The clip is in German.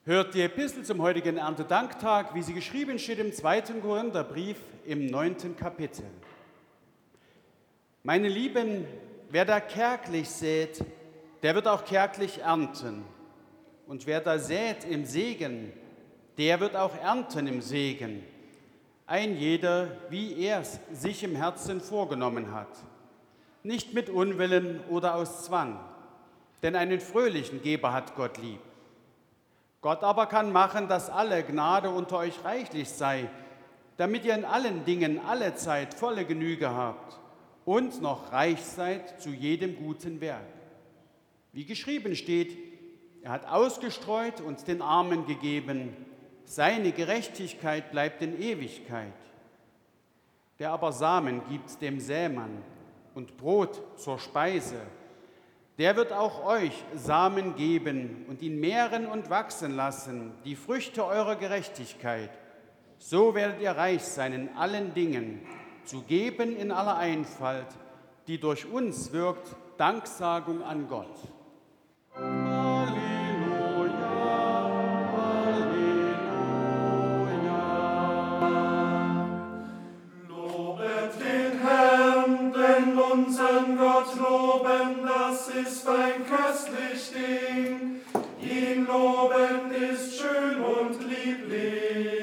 Hört die Epistel zum heutigen Erntedanktag, wie sie geschrieben steht im 2. Korintherbrief im 9. Kapitel. Meine Lieben, wer da kärglich sät, der wird auch kärglich ernten. Und wer da sät im Segen, der wird auch ernten im Segen. Ein jeder, wie er es sich im Herzen vorgenommen hat. Nicht mit Unwillen oder aus Zwang, denn einen fröhlichen Geber hat Gott lieb. Gott aber kann machen, dass alle Gnade unter euch reichlich sei, damit ihr in allen Dingen allezeit volle Genüge habt und noch reich seid zu jedem guten Werk. Wie geschrieben steht, er hat ausgestreut und den Armen gegeben, seine Gerechtigkeit bleibt in Ewigkeit. Der aber Samen gibt dem Sämann und Brot zur Speise, der wird auch euch Samen geben und ihn mehren und wachsen lassen, die Früchte eurer Gerechtigkeit. So werdet ihr reich sein in allen Dingen, zu geben in aller Einfalt, die durch uns wirkt, Danksagung an Gott. Unseren Gott loben, das ist ein köstlich Ding. Ihn loben ist schön und lieblich.